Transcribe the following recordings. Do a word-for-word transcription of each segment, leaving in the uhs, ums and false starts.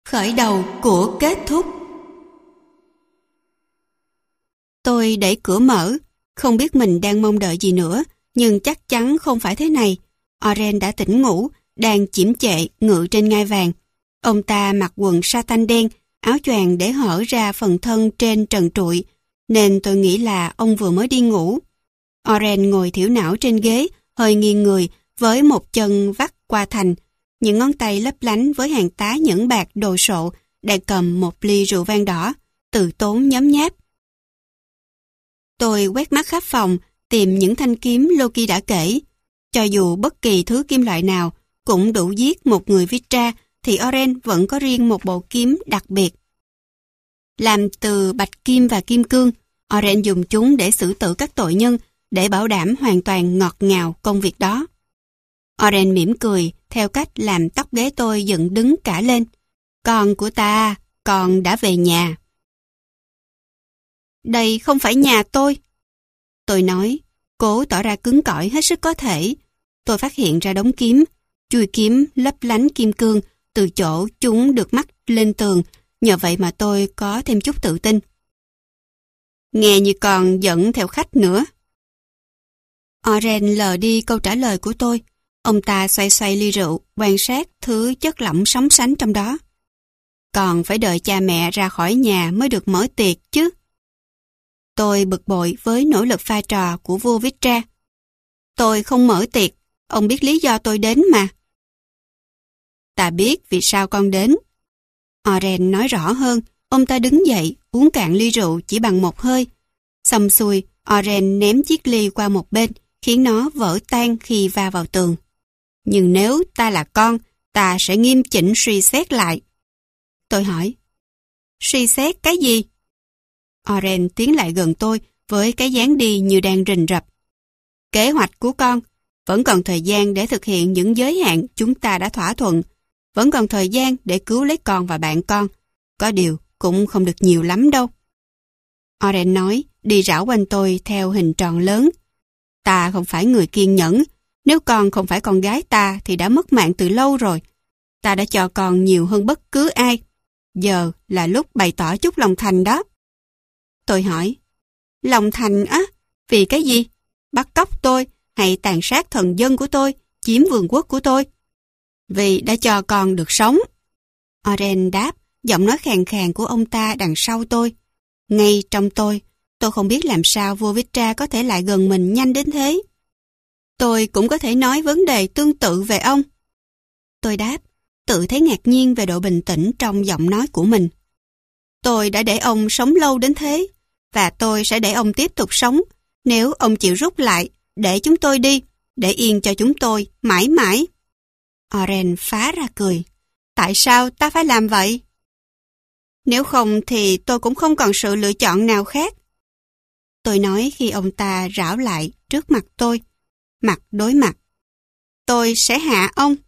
Khởi đầu của kết thúc. Tôi đẩy cửa mở, không biết mình đang mong đợi gì nữa, nhưng chắc chắn không phải thế này. Oren đã tỉnh ngủ, đang chiếm chệ ngự trên ngai vàng. Ông ta mặc quần sa-tanh đen, áo choàng để hở ra phần thân trên trần trụi, nên tôi nghĩ là ông vừa mới đi ngủ. Oren ngồi thiểu não trên ghế, hơi nghiêng người, với một chân vắt qua thành. Những ngón tay lấp lánh với hàng tá nhẫn bạc đồ sộ, đang cầm một ly rượu vang đỏ, từ tốn nhấm nháp. Tôi quét mắt khắp phòng, tìm những thanh kiếm Loki đã kể. Cho dù bất kỳ thứ kim loại nào cũng đủ giết một người Vitra, thì Oren vẫn có riêng một bộ kiếm đặc biệt. Làm từ bạch kim và kim cương, Oren dùng chúng để xử tử các tội nhân, để bảo đảm hoàn toàn ngọt ngào công việc đó. Oren mỉm cười theo cách làm tóc ghế tôi dựng đứng cả lên. Con của ta, con đã về nhà. Đây không phải nhà tôi. Tôi nói, cố tỏ ra cứng cỏi hết sức có thể. Tôi phát hiện ra đống kiếm, chuôi kiếm lấp lánh kim cương từ chỗ chúng được mắc lên tường. Nhờ vậy mà tôi có thêm chút tự tin. Nghe như còn giận theo khách nữa. Oren lờ đi câu trả lời của tôi. Ông ta xoay xoay ly rượu, quan sát thứ chất lỏng sóng sánh trong đó. Còn phải đợi cha mẹ ra khỏi nhà mới được mở tiệc chứ. Tôi bực bội với nỗ lực pha trò của vua Vitra. Tôi không mở tiệc, ông biết lý do tôi đến mà. Ta biết vì sao con đến. Oren nói rõ hơn, ông ta đứng dậy, uống cạn ly rượu chỉ bằng một hơi. Xong xuôi, Oren ném chiếc ly qua một bên, khiến nó vỡ tan khi va vào tường. Nhưng nếu ta là con, ta sẽ nghiêm chỉnh suy xét lại. Tôi hỏi, suy xét cái gì? Oren tiến lại gần tôi với cái dáng đi như đang rình rập. Kế hoạch của con, vẫn còn thời gian để thực hiện những giới hạn chúng ta đã thỏa thuận. Vẫn còn thời gian để cứu lấy con và bạn con. Có điều cũng không được nhiều lắm đâu. Oren nói, đi rảo quanh tôi theo hình tròn lớn. Ta không phải người kiên nhẫn. Nếu con không phải con gái ta thì đã mất mạng từ lâu rồi. Ta đã cho con nhiều hơn bất cứ ai. Giờ là lúc bày tỏ chút lòng thành đó. Tôi hỏi, lòng thành á? Vì cái gì? Bắt cóc tôi hay tàn sát thần dân của tôi, chiếm vườn quốc của tôi? Vì đã cho con được sống. Oren đáp, giọng nói khàn khàn của ông ta đằng sau tôi. Ngay trong tôi, tôi không biết làm sao vua Vitra có thể lại gần mình nhanh đến thế. Tôi cũng có thể nói vấn đề tương tự về ông. Tôi đáp, tự thấy ngạc nhiên về độ bình tĩnh trong giọng nói của mình. Tôi đã để ông sống lâu đến thế, và tôi sẽ để ông tiếp tục sống nếu ông chịu rút lại, để chúng tôi đi, để yên cho chúng tôi mãi mãi. Oren phá ra cười. Tại sao ta phải làm vậy? Nếu không thì tôi cũng không còn sự lựa chọn nào khác. Tôi nói khi ông ta rảo lại trước mặt tôi, mặt đối mặt. Tôi sẽ hạ ông.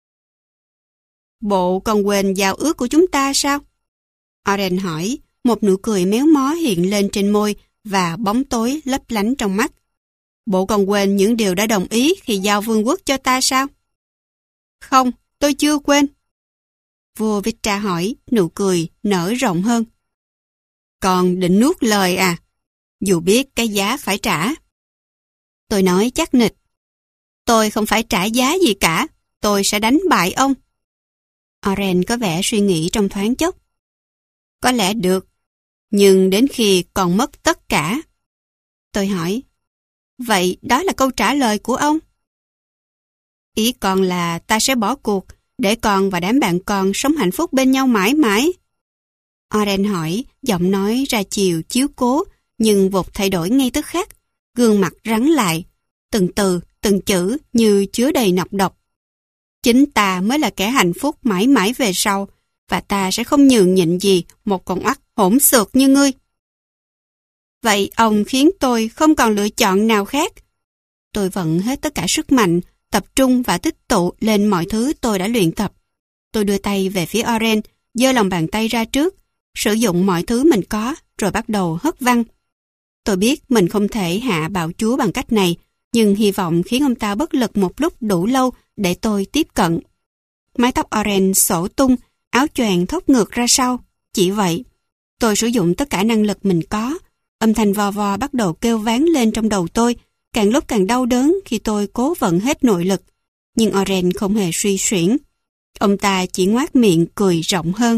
Bộ còn quên giao ước của chúng ta sao? Oren hỏi, một nụ cười méo mó hiện lên trên môi và bóng tối lấp lánh trong mắt. Bộ còn quên những điều đã đồng ý khi giao vương quốc cho ta sao? Không, tôi chưa quên. Vua Vitra hỏi, nụ cười nở rộng hơn. Còn định nuốt lời à? Dù biết cái giá phải trả. Tôi nói chắc nịch. Tôi không phải trả giá gì cả. Tôi sẽ đánh bại ông. Oren có vẻ suy nghĩ trong thoáng chốc. Có lẽ được. Nhưng đến khi còn mất tất cả. Tôi hỏi. Vậy đó là câu trả lời của ông? Ý con là ta sẽ bỏ cuộc để con và đám bạn con sống hạnh phúc bên nhau mãi mãi. Oren hỏi, giọng nói ra chiều chiếu cố, nhưng vụt thay đổi ngay tức khắc. Gương mặt rắn lại, từng từ, từng chữ như chứa đầy nọc độc. Chính ta mới là kẻ hạnh phúc mãi mãi về sau, và ta sẽ không nhường nhịn gì một con oắt hỗn xược như ngươi. Vậy ông khiến tôi không còn lựa chọn nào khác. Tôi vận hết tất cả sức mạnh, tập trung và tích tụ lên mọi thứ tôi đã luyện tập. Tôi đưa tay về phía Oren, giơ lòng bàn tay ra trước, sử dụng mọi thứ mình có, rồi bắt đầu hất văng. Tôi biết mình không thể hạ bạo chúa bằng cách này, nhưng hy vọng khiến ông ta bất lực một lúc đủ lâu để tôi tiếp cận. Mái tóc Oren xổ tung, áo choàng thốc ngược ra sau. Chỉ vậy, tôi sử dụng tất cả năng lực mình có. Âm thanh vò vò bắt đầu kêu vang lên trong đầu tôi, càng lúc càng đau đớn khi tôi cố vận hết nội lực. Nhưng Oren không hề suy xuyển. Ông ta chỉ ngoác miệng cười rộng hơn.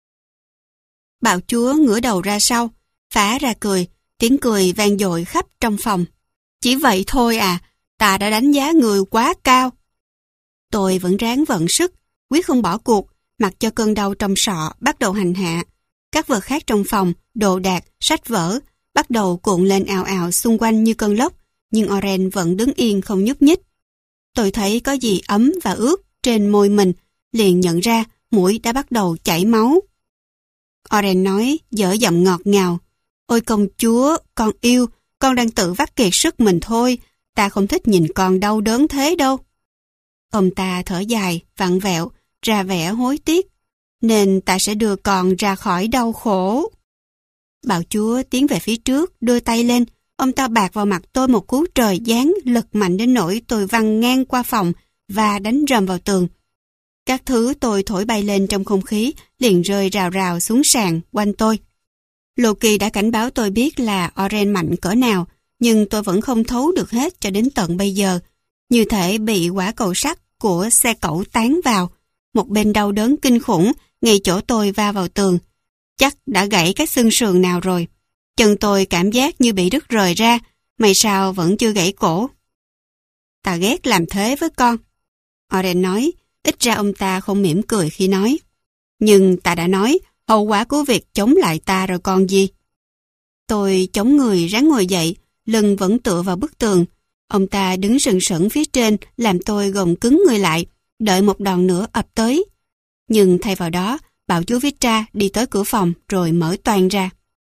Bạo chúa ngửa đầu ra sau, phá ra cười, tiếng cười vang dội khắp trong phòng. Chỉ vậy thôi à, ta đã đánh giá người quá cao. Tôi vẫn ráng vận sức, quyết không bỏ cuộc, mặc cho cơn đau trong sọ bắt đầu hành hạ. Các vật khác trong phòng, đồ đạc, sách vở, bắt đầu cuộn lên ào ào xung quanh như cơn lốc, nhưng Oren vẫn đứng yên không nhúc nhích. Tôi thấy có gì ấm và ướt trên môi mình, liền nhận ra mũi đã bắt đầu chảy máu. Oren nói, dở giọng ngọt ngào. Ôi công chúa, con yêu, con đang tự vắt kiệt sức mình thôi, ta không thích nhìn con đau đớn thế đâu. Ông ta thở dài, vặn vẹo, ra vẻ hối tiếc, nên ta sẽ đưa con ra khỏi đau khổ. Bạo chúa tiến về phía trước, đưa tay lên, ông ta bạt vào mặt tôi một cú trời giáng lực mạnh đến nỗi tôi văng ngang qua phòng và đánh rầm vào tường. Các thứ tôi thổi bay lên trong không khí liền rơi rào rào xuống sàn quanh tôi. Loki đã cảnh báo tôi biết là Oren mạnh cỡ nào, nhưng tôi vẫn không thấu được hết cho đến tận bây giờ. Như thể bị quả cầu sắt của xe cẩu tán vào. Một bên đau đớn kinh khủng ngay chỗ tôi va vào tường. Chắc đã gãy cái xương sườn nào rồi. Chân tôi cảm giác như bị đứt rời ra, may sao vẫn chưa gãy cổ. Ta ghét làm thế với con. Oren nói, ít ra ông ta không mỉm cười khi nói. Nhưng ta đã nói, hậu quả của việc chống lại ta rồi còn gì. Tôi chống người ráng ngồi dậy, lưng vẫn tựa vào bức tường. Ông ta đứng sừng sững phía trên làm tôi gồng cứng người lại, đợi một đòn nữa ập tới. Nhưng thay vào đó, bạo chúa Vitra đi tới cửa phòng rồi mở toang ra.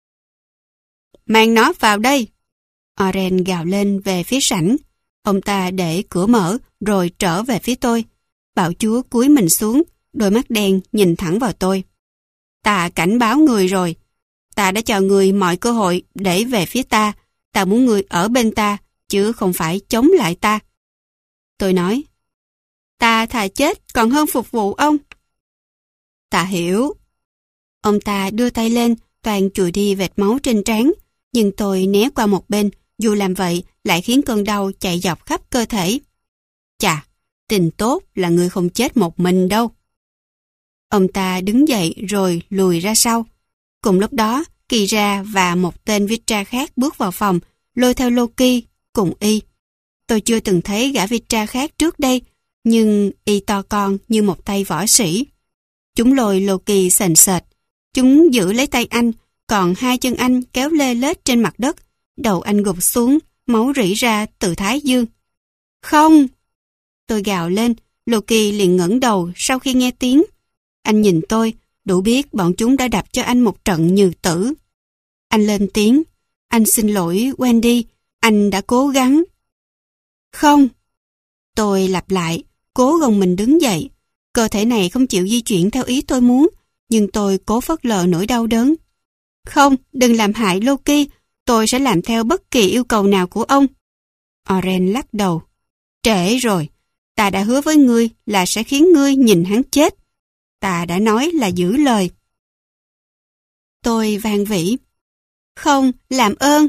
Mang nó vào đây! Oren gào lên về phía sảnh. Ông ta để cửa mở rồi trở về phía tôi. Bạo chúa cúi mình xuống, đôi mắt đen nhìn thẳng vào tôi. Ta cảnh báo người rồi. Ta đã cho người mọi cơ hội để về phía ta. Ta muốn người ở bên ta, chứ không phải chống lại ta. Tôi nói, ta thà chết còn hơn phục vụ ông. Ta hiểu. Ông ta đưa tay lên, toàn chùi đi vệt máu trên trán, nhưng tôi né qua một bên, dù làm vậy lại khiến cơn đau chạy dọc khắp cơ thể. Chà, tình tốt là người không chết một mình đâu. Ông ta đứng dậy rồi lùi ra sau. Cùng lúc đó, Kira và một tên Vitra khác bước vào phòng, lôi theo Loki cùng y. Tôi chưa từng thấy gã Vitra khác trước đây, nhưng y to con như một tay võ sĩ. Chúng lôi Loki sền sệt. Chúng giữ lấy tay anh, còn hai chân anh kéo lê lết trên mặt đất. Đầu anh gục xuống, máu rỉ ra từ thái dương. Không! Tôi gào lên, Loki liền ngẩng đầu sau khi nghe tiếng. Anh nhìn tôi, đủ biết bọn chúng đã đập cho anh một trận như tử. Anh lên tiếng, anh xin lỗi Wendy, anh đã cố gắng. Không! Tôi lặp lại, cố gồng mình đứng dậy. Cơ thể này không chịu di chuyển theo ý tôi muốn, nhưng tôi cố phớt lờ nỗi đau đớn. Không, đừng làm hại Loki, tôi sẽ làm theo bất kỳ yêu cầu nào của ông. Oren lắc đầu. Trễ rồi, ta đã hứa với ngươi là sẽ khiến ngươi nhìn hắn chết. Ta đã nói là giữ lời. Tôi van vỉ. Không, làm ơn.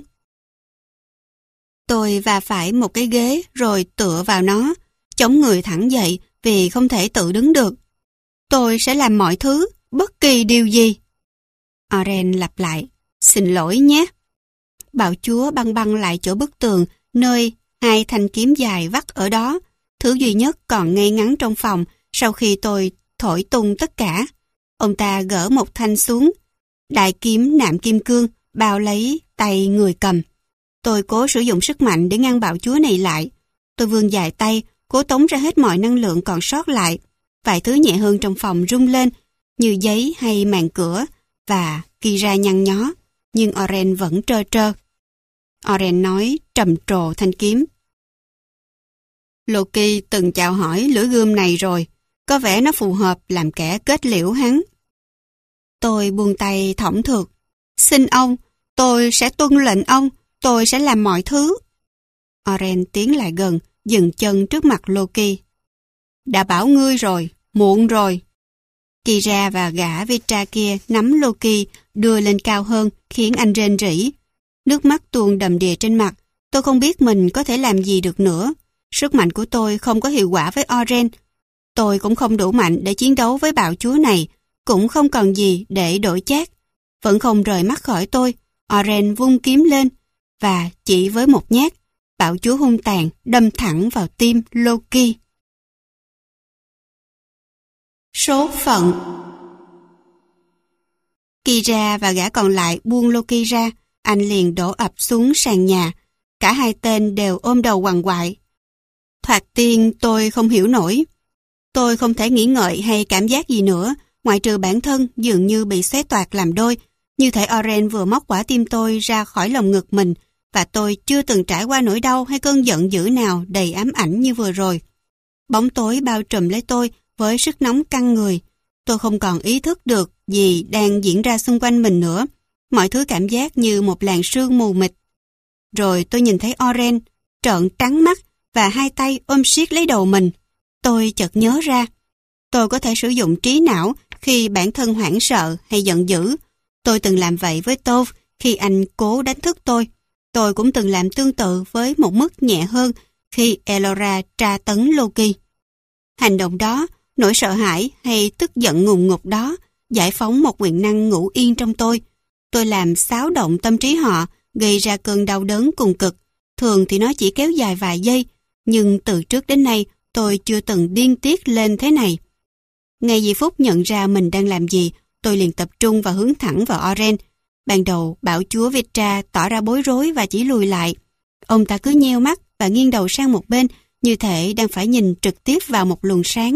Tôi va phải một cái ghế rồi tựa vào nó, chống người thẳng dậy vì không thể tự đứng được. Tôi sẽ làm mọi thứ, bất kỳ điều gì. Oren lặp lại. Xin lỗi nhé. Bạo chúa băng băng lại chỗ bức tường, nơi hai thanh kiếm dài vắt ở đó, thứ duy nhất còn ngay ngắn trong phòng sau khi tôi thổi tung tất cả. Ông ta gỡ một thanh xuống. Đại kiếm nạm kim cương bao lấy tay người cầm. Tôi cố sử dụng sức mạnh để ngăn bạo chúa này lại. Tôi vươn dài tay, cố tống ra hết mọi năng lượng còn sót lại. Vài thứ nhẹ hơn trong phòng rung lên, như giấy hay màn cửa, và Kira nhăn nhó, nhưng Oren vẫn trơ trơ. Oren nói trầm trồ thanh kiếm. Loki từng chào hỏi lưỡi gươm này rồi, có vẻ nó phù hợp làm kẻ kết liễu hắn. Tôi buông tay thõng thượt. Xin ông, tôi sẽ tuân lệnh ông, tôi sẽ làm mọi thứ. Oren tiến lại gần, dừng chân trước mặt Loki. Đã bảo ngươi rồi, muộn rồi. Kira và gã Vitra kia nắm Loki đưa lên cao hơn, khiến anh rên rỉ. Nước mắt tuôn đầm đìa trên mặt. Tôi không biết mình có thể làm gì được nữa. Sức mạnh của tôi không có hiệu quả với Oren. Tôi cũng không đủ mạnh để chiến đấu với bạo chúa này, cũng không còn gì để đổi chác. Vẫn không rời mắt khỏi tôi. Oren vung kiếm lên, và chỉ với một nhát, bạo chúa hung tàn đâm thẳng vào tim Loki. Số phận. Kira và gã còn lại buông Loki ra, anh liền đổ ập xuống sàn nhà. Cả hai tên đều ôm đầu quằn quại. Thoạt tiên tôi không hiểu nổi. Tôi không thể nghĩ ngợi hay cảm giác gì nữa, ngoại trừ bản thân dường như bị xé toạc làm đôi. Như thể Oren vừa móc quả tim tôi ra khỏi lồng ngực mình, và tôi chưa từng trải qua nỗi đau hay cơn giận dữ nào đầy ám ảnh như vừa rồi. Bóng tối bao trùm lấy tôi với sức nóng căng người. Tôi không còn ý thức được gì đang diễn ra xung quanh mình nữa. Mọi thứ cảm giác như một làn sương mù mịt. Rồi tôi nhìn thấy Oren trợn trắng mắt và hai tay ôm siết lấy đầu mình. Tôi chợt nhớ ra, tôi có thể sử dụng trí não khi bản thân hoảng sợ hay giận dữ. Tôi từng làm vậy với Tov khi anh cố đánh thức tôi. Tôi cũng từng làm tương tự với một mức nhẹ hơn khi Elora tra tấn Loki. Hành động đó, nỗi sợ hãi hay tức giận ngùn ngụt đó, giải phóng một quyền năng ngủ yên trong tôi. Tôi làm xáo động tâm trí họ, gây ra cơn đau đớn cùng cực. Thường thì nó chỉ kéo dài vài giây, nhưng từ trước đến nay tôi chưa từng điên tiết lên thế này. Ngay giây phút nhận ra mình đang làm gì, tôi liền tập trung và hướng thẳng vào Oren. Ban đầu, bạo chúa Vitra tỏ ra bối rối và chỉ lùi lại. Ông ta cứ nheo mắt và nghiêng đầu sang một bên, như thể đang phải nhìn trực tiếp vào một luồng sáng.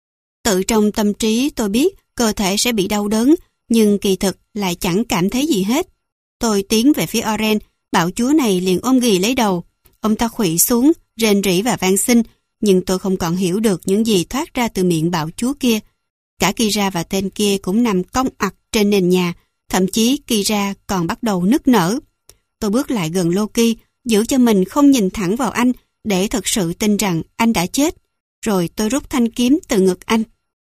Tự trong tâm trí tôi biết cơ thể sẽ bị đau đớn, nhưng kỳ thực lại chẳng cảm thấy gì hết. Tôi tiến về phía Oren, bạo chúa này liền ôm ghì lấy đầu. Ông ta khuỵu xuống, rên rỉ và van xin, nhưng tôi không còn hiểu được những gì thoát ra từ miệng bạo chúa kia. Cả Kira và tên kia cũng nằm cong ặc trên nền nhà, thậm chí Kira còn bắt đầu nức nở. Tôi bước lại gần Loki, giữ cho mình không nhìn thẳng vào anh để thật sự tin rằng anh đã chết. Rồi tôi rút thanh kiếm từ ngực anh.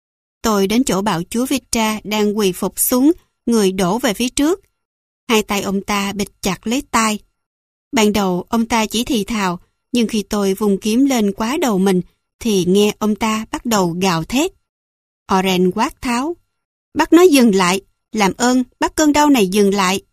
Tôi đến chỗ bạo chúa Vitra đang quỳ phục xuống, người đổ về phía trước. Hai tay ông ta bịt chặt lấy tai. Ban đầu ông ta chỉ thì thào, nhưng khi tôi vùng kiếm lên quá đầu mình, thì nghe ông ta bắt đầu gào thét. Oren quát tháo. Bắt nó dừng lại, làm ơn bắt cơn đau này dừng lại.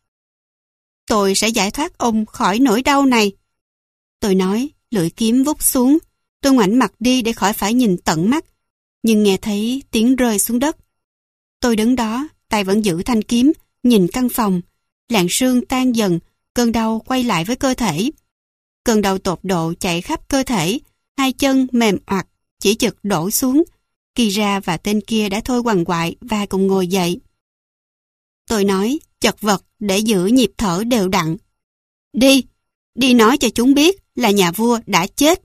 Tôi sẽ giải thoát ông khỏi nỗi đau này. Tôi nói, lưỡi kiếm vút xuống. Tôi ngoảnh mặt đi để khỏi phải nhìn tận mắt, nhưng nghe thấy tiếng rơi xuống đất. Tôi đứng đó, tay vẫn giữ thanh kiếm, nhìn căn phòng. Làn sương tan dần, cơn đau quay lại với cơ thể. Cơn đau tột độ chạy khắp cơ thể, hai chân mềm oặt, chỉ chực đổ xuống. Kira và tên kia đã thôi quằn quại và cùng ngồi dậy. Tôi nói, chật vật để giữ nhịp thở đều đặn. Đi, đi nói cho chúng biết là nhà vua đã chết.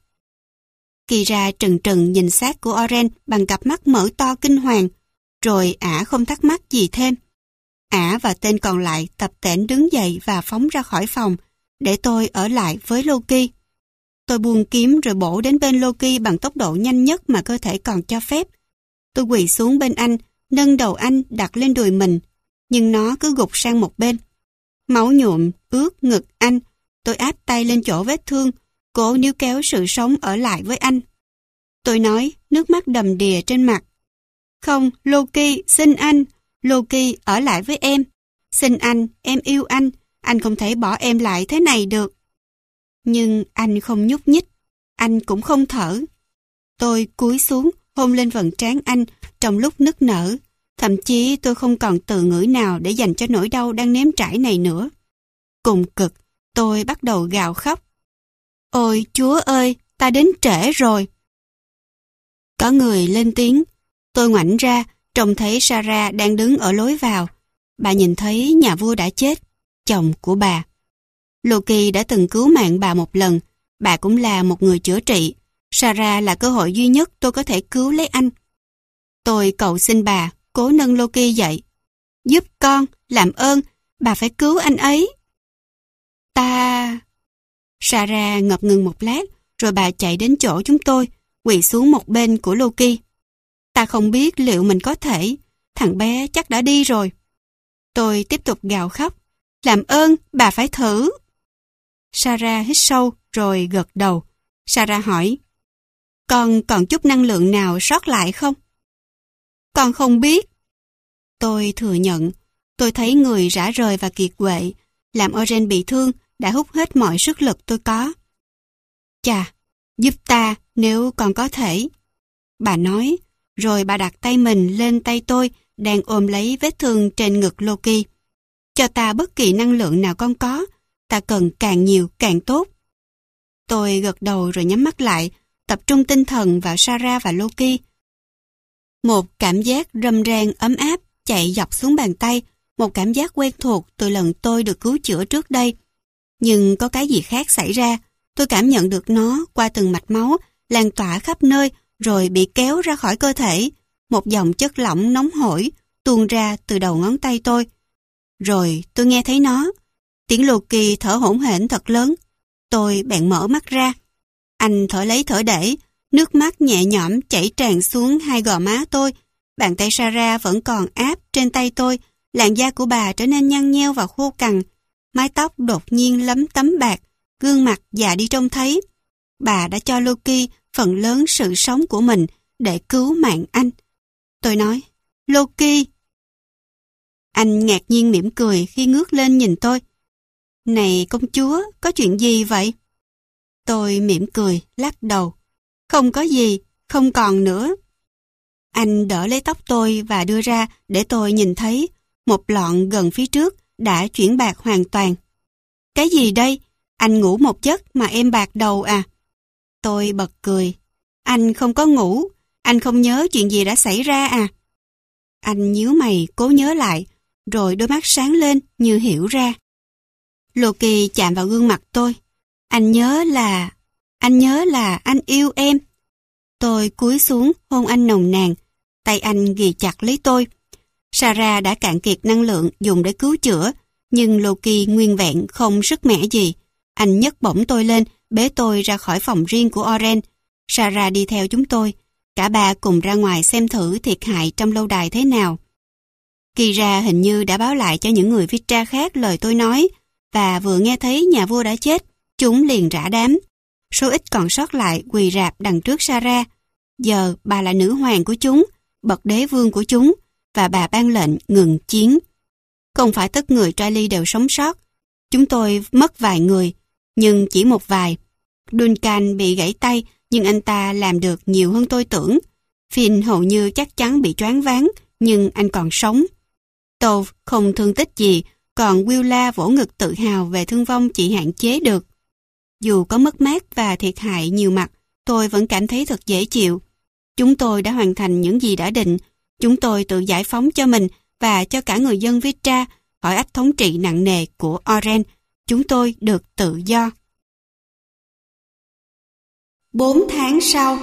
Kira trừng trừng nhìn xác của Oren bằng cặp mắt mở to kinh hoàng, rồi ả không thắc mắc gì thêm. Ả và tên còn lại tập tễnh đứng dậy và phóng ra khỏi phòng, để tôi ở lại với Loki. Tôi buông kiếm rồi bổ đến bên Loki bằng tốc độ nhanh nhất mà cơ thể còn cho phép. Tôi quỳ xuống bên anh, nâng đầu anh đặt lên đùi mình, nhưng nó cứ gục sang một bên. Máu nhuộm ướt ngực anh, tôi áp tay lên chỗ vết thương, cố níu kéo sự sống ở lại với anh. Tôi nói, nước mắt đầm đìa trên mặt. Không, Loki, xin anh, Loki ở lại với em. Xin anh, em yêu anh, anh không thể bỏ em lại thế này được. Nhưng anh không nhúc nhích, anh cũng không thở. Tôi cúi xuống, hôn lên vầng trán anh trong lúc nức nở. Thậm chí tôi không còn từ ngữ nào để dành cho nỗi đau đang nếm trải này nữa. Cùng cực, tôi bắt đầu gào khóc. Ôi Chúa ơi, ta đến trễ rồi. Có người lên tiếng. Tôi ngoảnh ra, trông thấy Sarah đang đứng ở lối vào. Bà nhìn thấy nhà vua đã chết, chồng của bà. Loki đã từng cứu mạng bà một lần. Bà cũng là một người chữa trị. Sarah là cơ hội duy nhất tôi có thể cứu lấy anh. Tôi cầu xin bà, cố nâng Loki dậy. Giúp con, làm ơn, bà phải cứu anh ấy. Ta... Sarah ngập ngừng một lát, rồi bà chạy đến chỗ chúng tôi, quỳ xuống một bên của Loki. Ta không biết liệu mình có thể, thằng bé chắc đã đi rồi. Tôi tiếp tục gào khóc. Làm ơn, bà phải thử. Sarah hít sâu rồi gật đầu. Sarah hỏi, con còn chút năng lượng nào sót lại không? Con không biết. Tôi thừa nhận, tôi thấy người rã rời và kiệt quệ, làm Oren bị thương đã hút hết mọi sức lực tôi có. Chà, giúp ta nếu con có thể. Bà nói, rồi bà đặt tay mình lên tay tôi đang ôm lấy vết thương trên ngực Loki. Cho ta bất kỳ năng lượng nào con có, ta cần càng nhiều càng tốt. Tôi gật đầu rồi nhắm mắt lại, tập trung tinh thần vào Sarah và Loki. Một cảm giác râm ran ấm áp chạy dọc xuống bàn tay, một cảm giác quen thuộc từ lần tôi được cứu chữa trước đây. Nhưng có cái gì khác xảy ra, tôi cảm nhận được nó qua từng mạch máu, lan tỏa khắp nơi rồi bị kéo ra khỏi cơ thể. Một dòng chất lỏng nóng hổi tuôn ra từ đầu ngón tay tôi. Rồi tôi nghe thấy nó. Tiếng Loki thở hổn hển thật lớn. Tôi bèn mở mắt ra. Anh thở lấy thở để, nước mắt nhẹ nhõm chảy tràn xuống hai gò má tôi. Bàn tay Sarah vẫn còn áp trên tay tôi. Làn da của bà trở nên nhăn nheo và khô cằn. Mái tóc đột nhiên lấm tấm bạc, gương mặt già đi trông thấy. Bà đã cho Loki phần lớn sự sống của mình để cứu mạng anh. Tôi nói, Loki. Anh ngạc nhiên mỉm cười khi ngước lên nhìn tôi. Này công chúa, có chuyện gì vậy? Tôi mỉm cười, lắc đầu. Không có gì, không còn nữa. Anh đỡ lấy tóc tôi và đưa ra để tôi nhìn thấy một lọn gần phía trước đã chuyển bạc hoàn toàn. Cái gì đây? Anh ngủ một giấc mà em bạc đầu à? Tôi bật cười. Anh không có ngủ, anh không nhớ chuyện gì đã xảy ra à? Anh nhíu mày cố nhớ lại, rồi đôi mắt sáng lên như hiểu ra. Loki chạm vào gương mặt tôi. Anh nhớ là... Anh nhớ là anh yêu em. Tôi cúi xuống hôn anh nồng nàn. Tay anh ghì chặt lấy tôi. Sarah đã cạn kiệt năng lượng dùng để cứu chữa, nhưng Loki nguyên vẹn không sức mẻ gì. Anh nhấc bổng tôi lên, bế tôi ra khỏi phòng riêng của Oren. Sarah đi theo chúng tôi. Cả ba cùng ra ngoài xem thử thiệt hại trong lâu đài thế nào. Kira hình như đã báo lại cho những người Vitra khác lời tôi nói, và vừa nghe thấy nhà vua đã chết, chúng liền rã đám. Số ít còn sót lại quỳ rạp đằng trước Sarah. Giờ bà là nữ hoàng của chúng, bậc đế vương của chúng, và bà ban lệnh ngừng chiến. Không phải tất người Tralee đều sống sót. Chúng tôi mất vài người, nhưng chỉ một vài. Duncan bị gãy tay, nhưng anh ta làm được nhiều hơn tôi tưởng. Finn hầu như chắc chắn bị choáng váng, nhưng anh còn sống. Tove không thương tích gì, còn Willa vỗ ngực tự hào về thương vong chỉ hạn chế được. Dù có mất mát và thiệt hại nhiều mặt, tôi vẫn cảm thấy thật dễ chịu. Chúng tôi đã hoàn thành những gì đã định. Chúng tôi tự giải phóng cho mình và cho cả người dân Vitra khỏi ách thống trị nặng nề của Oren. Chúng tôi được tự do. Bốn tháng sau.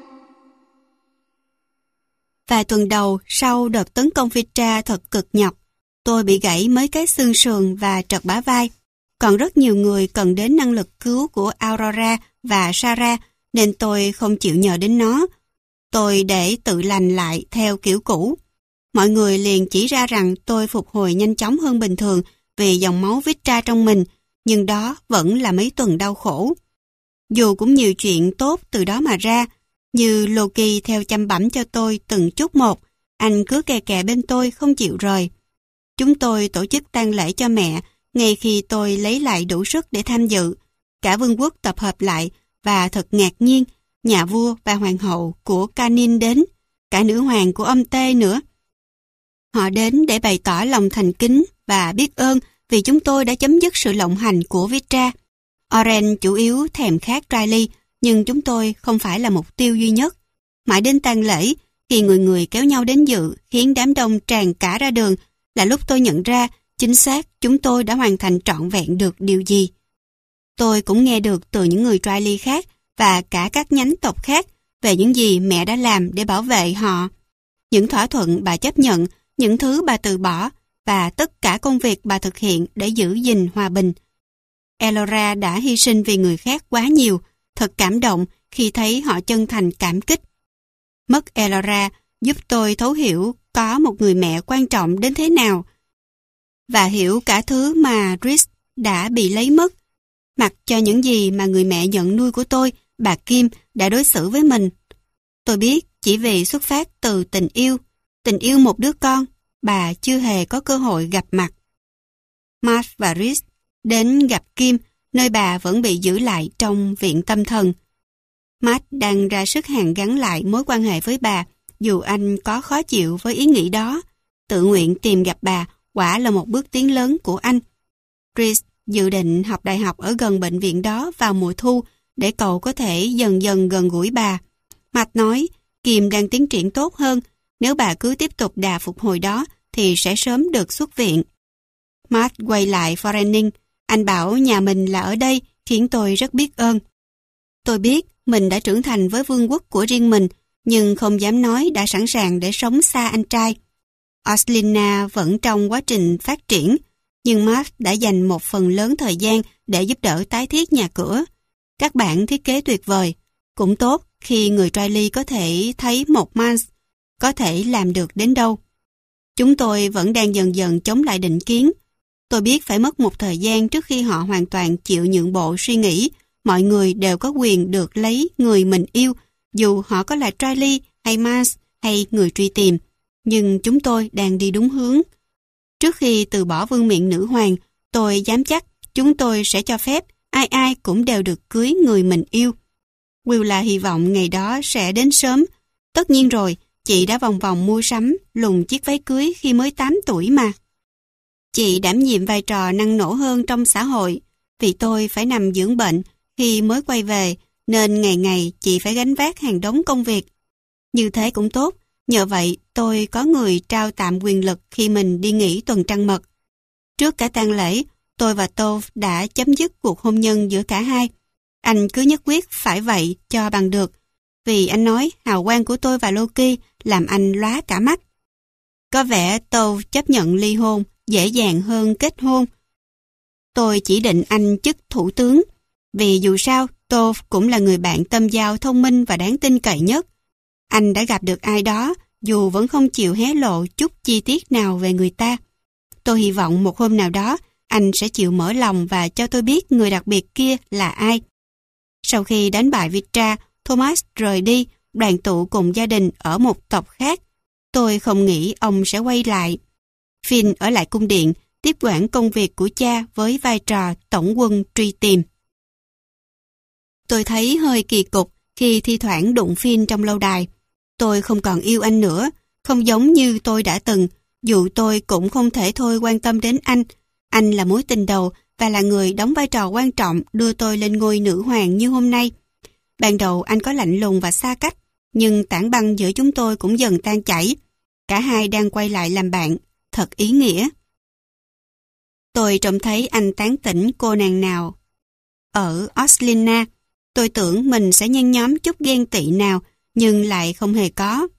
Vài tuần đầu sau đợt tấn công Vitra thật cực nhọc, tôi bị gãy mấy cái xương sườn và trật bả vai. Còn rất nhiều người cần đến năng lực cứu của Aurora và Sarah, nên tôi không chịu nhờ đến nó. Tôi để tự lành lại theo kiểu cũ. Mọi người liền chỉ ra rằng tôi phục hồi nhanh chóng hơn bình thường vì dòng máu Vitra trong mình, nhưng đó vẫn là mấy tuần đau khổ. Dù cũng nhiều chuyện tốt từ đó mà ra, như Loki theo chăm bẵm cho tôi từng chút một, anh cứ kè kè bên tôi không chịu rời. Chúng tôi tổ chức tang lễ cho mẹ, ngay khi tôi lấy lại đủ sức để tham dự. Cả vương quốc tập hợp lại, và thật ngạc nhiên, nhà vua và hoàng hậu của Canin đến, cả nữ hoàng của ông Tê nữa. Họ đến để bày tỏ lòng thành kính và biết ơn vì chúng tôi đã chấm dứt sự lộng hành của Vitra. Oren chủ yếu thèm khát Tralee, nhưng chúng tôi không phải là mục tiêu duy nhất. Mãi đến tang lễ, khi người người kéo nhau đến dự, khiến đám đông tràn cả ra đường, là lúc tôi nhận ra chính xác chúng tôi đã hoàn thành trọn vẹn được điều gì. Tôi cũng nghe được từ những người Tralee khác và cả các nhánh tộc khác về những gì mẹ đã làm để bảo vệ họ. Những thỏa thuận bà chấp nhận, những thứ bà từ bỏ và tất cả công việc bà thực hiện để giữ gìn hòa bình. Elora đã hy sinh vì người khác quá nhiều, thật cảm động khi thấy họ chân thành cảm kích. Mất Elora giúp tôi thấu hiểu có một người mẹ quan trọng đến thế nào và hiểu cả thứ mà Reese đã bị lấy mất, mặc cho những gì mà người mẹ nhận nuôi của tôi, bà Kim, đã đối xử với mình. Tôi biết chỉ vì xuất phát từ tình yêu, tình yêu một đứa con, bà chưa hề có cơ hội gặp mặt. Mark và Reese đến gặp Kim, nơi bà vẫn bị giữ lại trong viện tâm thần. Mark đang ra sức hàn gắn lại mối quan hệ với bà, dù anh có khó chịu với ý nghĩ đó. Tự nguyện tìm gặp bà quả là một bước tiến lớn của anh. Reese dự định học đại học ở gần bệnh viện đó vào mùa thu để cậu có thể dần dần gần gũi bà. Mark nói Kim đang tiến triển tốt hơn, nếu bà cứ tiếp tục đà phục hồi đó thì sẽ sớm được xuất viện. Mark quay lại Forening, anh bảo nhà mình là ở đây khiến tôi rất biết ơn. Tôi biết mình đã trưởng thành với vương quốc của riêng mình, nhưng không dám nói đã sẵn sàng để sống xa anh trai. Oslina vẫn trong quá trình phát triển, nhưng Mark đã dành một phần lớn thời gian để giúp đỡ tái thiết nhà cửa. Các bản thiết kế tuyệt vời, cũng tốt khi người Riley có thể thấy một Mans có thể làm được đến đâu. Chúng tôi vẫn đang dần dần chống lại định kiến. Tôi biết phải mất một thời gian trước khi họ hoàn toàn chịu nhượng bộ suy nghĩ mọi người đều có quyền được lấy người mình yêu, dù họ có là Riley hay Mans hay người truy tìm. Nhưng chúng tôi đang đi đúng hướng. Trước khi từ bỏ vương miện nữ hoàng, tôi dám chắc chúng tôi sẽ cho phép ai ai cũng đều được cưới người mình yêu. Willa hy vọng ngày đó sẽ đến sớm. Tất nhiên rồi, chị đã vòng vòng mua sắm, lùng chiếc váy cưới khi mới tám tuổi mà. Chị đảm nhiệm vai trò năng nổ hơn trong xã hội, vì tôi phải nằm dưỡng bệnh khi mới quay về, nên ngày ngày chị phải gánh vác hàng đống công việc. Như thế cũng tốt, nhờ vậy tôi có người trao tạm quyền lực khi mình đi nghỉ tuần trăng mật. Trước cả tang lễ, tôi và Tove đã chấm dứt cuộc hôn nhân giữa cả hai. Anh cứ nhất quyết phải vậy cho bằng được, vì anh nói hào quang của tôi và Loki làm anh lóa cả mắt. Có vẻ Tove chấp nhận ly hôn dễ dàng hơn kết hôn. Tôi chỉ định anh chức thủ tướng, vì dù sao Tove cũng là người bạn tâm giao thông minh và đáng tin cậy nhất. Anh đã gặp được ai đó, dù vẫn không chịu hé lộ chút chi tiết nào về người ta. Tôi hy vọng một hôm nào đó, anh sẽ chịu mở lòng và cho tôi biết người đặc biệt kia là ai. Sau khi đánh bại Vitra, Thomas rời đi, đoàn tụ cùng gia đình ở một tộc khác. Tôi không nghĩ ông sẽ quay lại. Finn ở lại cung điện, tiếp quản công việc của cha với vai trò tổng quân truy tìm. Tôi thấy hơi kỳ cục khi thi thoảng đụng Finn trong lâu đài. Tôi không còn yêu anh nữa, không giống như tôi đã từng, dù tôi cũng không thể thôi quan tâm đến anh. Anh là mối tình đầu và là người đóng vai trò quan trọng đưa tôi lên ngôi nữ hoàng như hôm nay. Ban đầu anh có lạnh lùng và xa cách, nhưng tảng băng giữa chúng tôi cũng dần tan chảy. Cả hai đang quay lại làm bạn, thật ý nghĩa. Tôi trông thấy anh tán tỉnh cô nàng nào ở Oslina. Tôi tưởng mình sẽ nhen nhóm chút ghen tị nào, nhưng lại không hề có.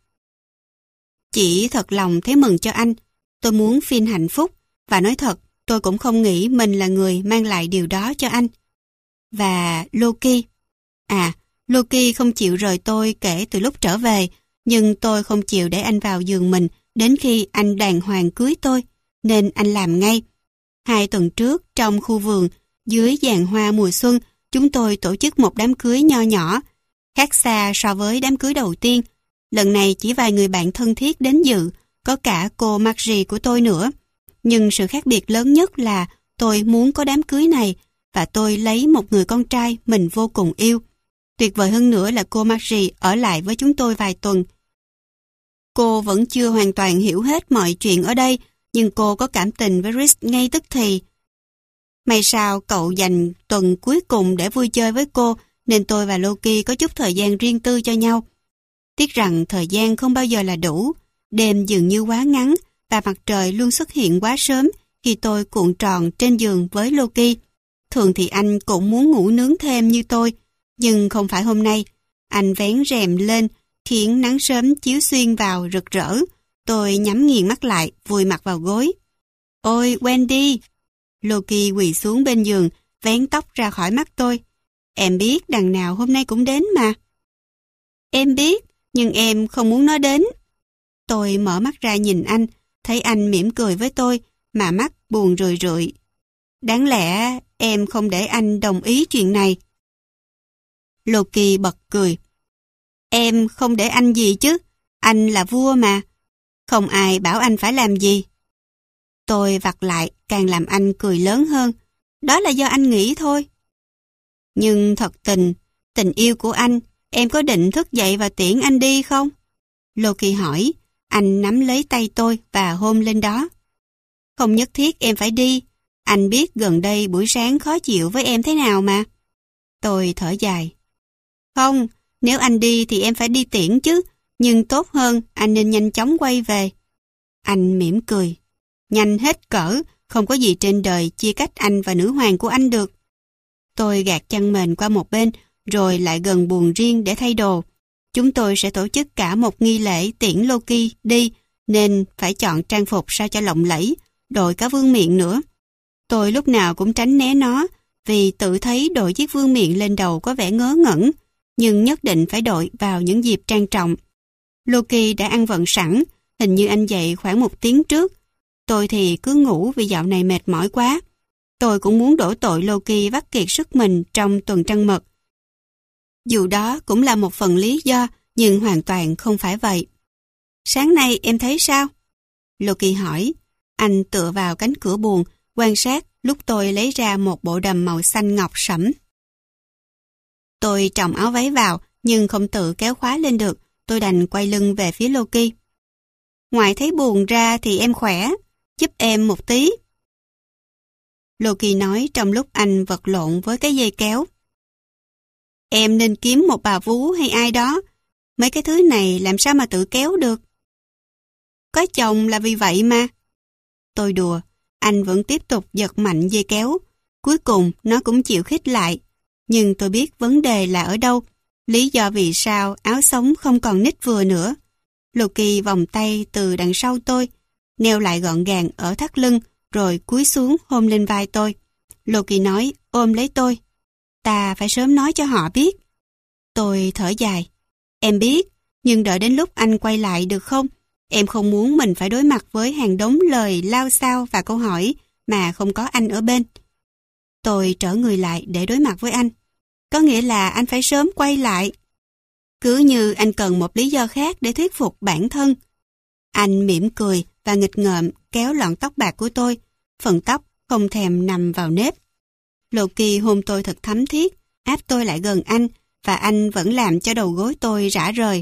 Chỉ thật lòng thấy mừng cho anh. Tôi muốn Finn hạnh phúc, và nói thật, tôi cũng không nghĩ mình là người mang lại điều đó cho anh. Và Loki. À, Loki không chịu rời tôi kể từ lúc trở về, nhưng tôi không chịu để anh vào giường mình đến khi anh đàng hoàng cưới tôi, nên anh làm ngay. Hai tuần trước, trong khu vườn, dưới giàn hoa mùa xuân, chúng tôi tổ chức một đám cưới nho nhỏ, khác xa so với đám cưới đầu tiên. Lần này chỉ vài người bạn thân thiết đến dự, có cả cô Margie của tôi nữa. Nhưng sự khác biệt lớn nhất là tôi muốn có đám cưới này và tôi lấy một người con trai mình vô cùng yêu. Tuyệt vời hơn nữa là cô Margie ở lại với chúng tôi vài tuần. Cô vẫn chưa hoàn toàn hiểu hết mọi chuyện ở đây, nhưng cô có cảm tình với Reese ngay tức thì. May sao cậu dành tuần cuối cùng để vui chơi với cô, nên tôi và Loki có chút thời gian riêng tư cho nhau. Tiếc rằng thời gian không bao giờ là đủ, đêm dường như quá ngắn và mặt trời luôn xuất hiện quá sớm khi tôi cuộn tròn trên giường với Loki. Thường thì anh cũng muốn ngủ nướng thêm như tôi, nhưng không phải hôm nay. Anh vén rèm lên, khiến nắng sớm chiếu xuyên vào rực rỡ. Tôi nhắm nghiền mắt lại, vùi mặt vào gối. Ôi Wendy! Loki quỳ xuống bên giường, vén tóc ra khỏi mắt tôi. Em biết đằng nào hôm nay cũng đến mà. Em biết, nhưng em không muốn nó đến. Tôi mở mắt ra nhìn anh, thấy anh mỉm cười với tôi, mà mắt buồn rười rượi. Đáng lẽ em không để anh đồng ý chuyện này. Loki bật cười. Em không để anh gì chứ, anh là vua mà. Không ai bảo anh phải làm gì. Tôi vặt lại càng làm anh cười lớn hơn. Đó là do anh nghĩ thôi. Nhưng thật tình, tình yêu của anh, em có định thức dậy và tiễn anh đi không? Loki hỏi. Anh nắm lấy tay tôi và hôn lên đó. Không nhất thiết em phải đi. Anh biết gần đây buổi sáng khó chịu với em thế nào mà. Tôi thở dài. Không, nếu anh đi thì em phải đi tiễn chứ. Nhưng tốt hơn anh nên nhanh chóng quay về. Anh mỉm cười. Nhanh hết cỡ, không có gì trên đời chia cách anh và nữ hoàng của anh được. Tôi gạt chăn mền qua một bên, rồi lại gần buồng riêng để thay đồ. Chúng tôi sẽ tổ chức cả một nghi lễ tiễn Loki đi, nên phải chọn trang phục sao cho lộng lẫy, đội cả vương miện nữa. Tôi lúc nào cũng tránh né nó, vì tự thấy đội chiếc vương miện lên đầu có vẻ ngớ ngẩn, nhưng nhất định phải đội vào những dịp trang trọng. Loki đã ăn vận sẵn, hình như anh dậy khoảng một tiếng trước. Tôi thì cứ ngủ vì dạo này mệt mỏi quá. Tôi cũng muốn đổ tội Loki vắt kiệt sức mình trong tuần trăng mật. Dù đó cũng là một phần lý do, nhưng hoàn toàn không phải vậy. Sáng nay em thấy sao? Loki hỏi. Anh tựa vào cánh cửa buồng, quan sát lúc tôi lấy ra một bộ đầm màu xanh ngọc sẫm. Tôi tròng áo váy vào, nhưng không tự kéo khóa lên được. Tôi đành quay lưng về phía Loki. Ngoài thấy buồn ra thì em khỏe, giúp em một tí. Loki nói trong lúc anh vật lộn với cái dây kéo. Em nên kiếm một bà vú hay ai đó. Mấy cái thứ này làm sao mà tự kéo được. Có chồng là vì vậy mà. Tôi đùa, anh vẫn tiếp tục giật mạnh dây kéo. Cuối cùng nó cũng chịu khích lại. Nhưng tôi biết vấn đề là ở đâu. Lý do vì sao áo sống không còn nít vừa nữa. Loki vòng tay từ đằng sau tôi, neo lại gọn gàng ở thắt lưng, rồi cúi xuống hôn lên vai tôi. Loki nói ôm lấy tôi. Ta phải sớm nói cho họ biết. Tôi thở dài. Em biết, nhưng đợi đến lúc anh quay lại được không? Em không muốn mình phải đối mặt với hàng đống lời lao xao và câu hỏi mà không có anh ở bên. Tôi trở người lại để đối mặt với anh. Có nghĩa là anh phải sớm quay lại. Cứ như anh cần một lý do khác để thuyết phục bản thân. Anh mỉm cười và nghịch ngợm kéo lọn tóc bạc của tôi. Phần tóc không thèm nằm vào nếp. Loki hôn tôi thật thấm thiết, áp tôi lại gần anh, và anh vẫn làm cho đầu gối tôi rã rời.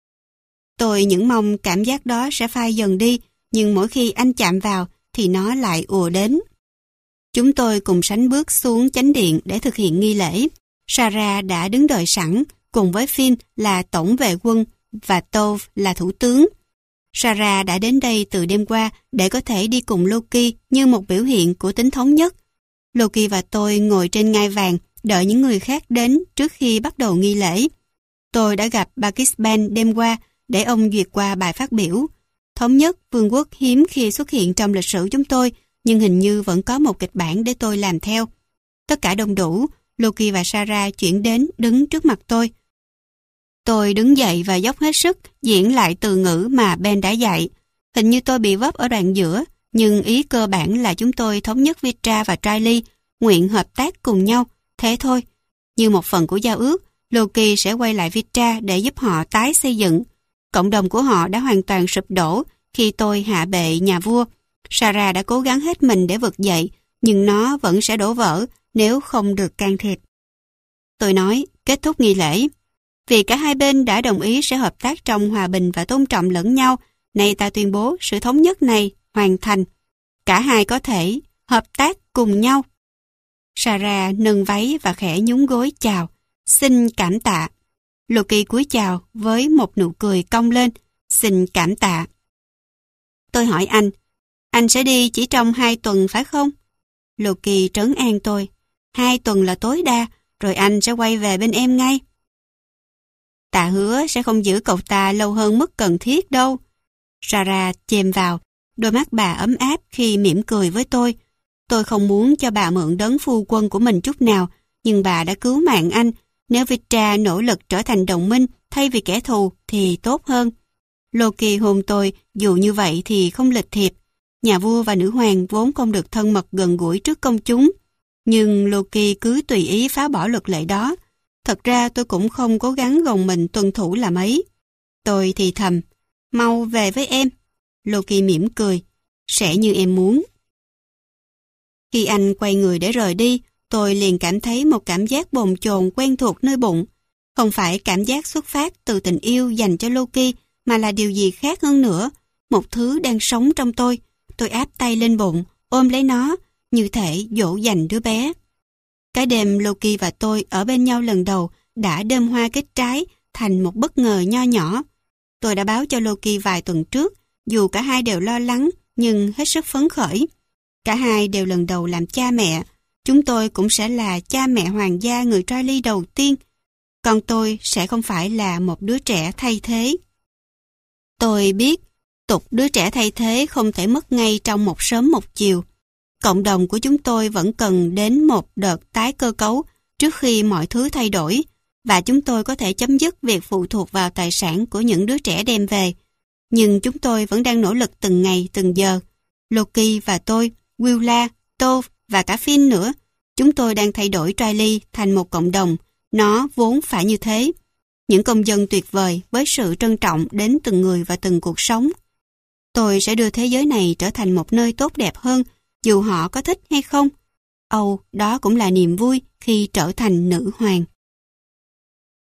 Tôi những mong cảm giác đó sẽ phai dần đi, nhưng mỗi khi anh chạm vào thì nó lại ùa đến. Chúng tôi cùng sánh bước xuống chánh điện để thực hiện nghi lễ. Sarah đã đứng đợi sẵn, cùng với Finn là tổng vệ quân và Tove là thủ tướng. Sarah đã đến đây từ đêm qua để có thể đi cùng Loki như một biểu hiện của tính thống nhất. Loki và tôi ngồi trên ngai vàng đợi những người khác đến trước khi bắt đầu nghi lễ. Tôi đã gặp Bakisban đêm qua để ông duyệt qua bài phát biểu. Thống nhất vương quốc hiếm khi xuất hiện trong lịch sử chúng tôi, nhưng hình như vẫn có một kịch bản để tôi làm theo. Tất cả đông đủ, Loki và Sarah chuyển đến đứng trước mặt tôi. Tôi đứng dậy và dốc hết sức diễn lại từ ngữ mà Ben đã dạy. Hình như tôi bị vấp ở đoạn giữa, nhưng ý cơ bản là chúng tôi thống nhất Vitra và Triley, nguyện hợp tác cùng nhau, thế thôi. Như một phần của giao ước, Loki sẽ quay lại Vitra để giúp họ tái xây dựng. Cộng đồng của họ đã hoàn toàn sụp đổ khi tôi hạ bệ nhà vua. Sarah đã cố gắng hết mình để vực dậy, nhưng nó vẫn sẽ đổ vỡ nếu không được can thiệp. Tôi nói, kết thúc nghi lễ. Vì cả hai bên đã đồng ý sẽ hợp tác trong hòa bình và tôn trọng lẫn nhau, nay ta tuyên bố sự thống nhất này hoàn thành. Cả hai có thể hợp tác cùng nhau. Sarah nâng váy và khẽ nhún gối chào. Xin cảm tạ. Loki cúi chào với một nụ cười cong lên. Xin cảm tạ. Tôi hỏi anh, anh sẽ đi chỉ trong hai tuần phải không? Loki trấn an tôi. Hai tuần là tối đa, rồi anh sẽ quay về bên em ngay. Ta hứa sẽ không giữ cậu ta lâu hơn mức cần thiết đâu. Sarah chêm vào, đôi mắt bà ấm áp khi mỉm cười với tôi. Tôi không muốn cho bà mượn đấng phu quân của mình chút nào, nhưng bà đã cứu mạng anh. Nếu Vitra nỗ lực trở thành đồng minh thay vì kẻ thù thì tốt hơn. Loki hôn tôi, dù như vậy thì không lịch thiệp. Nhà vua và nữ hoàng vốn không được thân mật gần gũi trước công chúng. Nhưng Loki cứ tùy ý phá bỏ luật lệ đó. Thật ra tôi cũng không cố gắng gồng mình tuân thủ là mấy. Tôi thì thầm, mau về với em. Loki mỉm cười, sẽ như em muốn. Khi anh quay người để rời đi, tôi liền cảm thấy một cảm giác bồn chồn quen thuộc nơi bụng. Không phải cảm giác xuất phát từ tình yêu dành cho Loki, mà là điều gì khác hơn nữa. Một thứ đang sống trong tôi. Tôi áp tay lên bụng, ôm lấy nó, như thể dỗ dành đứa bé. Cái đêm Loki và tôi ở bên nhau lần đầu đã đơm hoa kết trái thành một bất ngờ nho nhỏ. Tôi đã báo cho Loki vài tuần trước, dù cả hai đều lo lắng nhưng hết sức phấn khởi. Cả hai đều lần đầu làm cha mẹ. Chúng tôi cũng sẽ là cha mẹ hoàng gia người Charlie đầu tiên. Còn tôi sẽ không phải là một đứa trẻ thay thế. Tôi biết, tục đứa trẻ thay thế không thể mất ngay trong một sớm một chiều. Cộng đồng của chúng tôi vẫn cần đến một đợt tái cơ cấu trước khi mọi thứ thay đổi, và chúng tôi có thể chấm dứt việc phụ thuộc vào tài sản của những đứa trẻ đem về. Nhưng chúng tôi vẫn đang nỗ lực từng ngày, từng giờ. Loki và tôi, Willa, Tove và cả Finn nữa. Chúng tôi đang thay đổi Charlie thành một cộng đồng. Nó vốn phải như thế. Những công dân tuyệt vời với sự trân trọng đến từng người và từng cuộc sống. Tôi sẽ đưa thế giới này trở thành một nơi tốt đẹp hơn, dù họ có thích hay không. Âu, đó cũng là niềm vui khi trở thành nữ hoàng.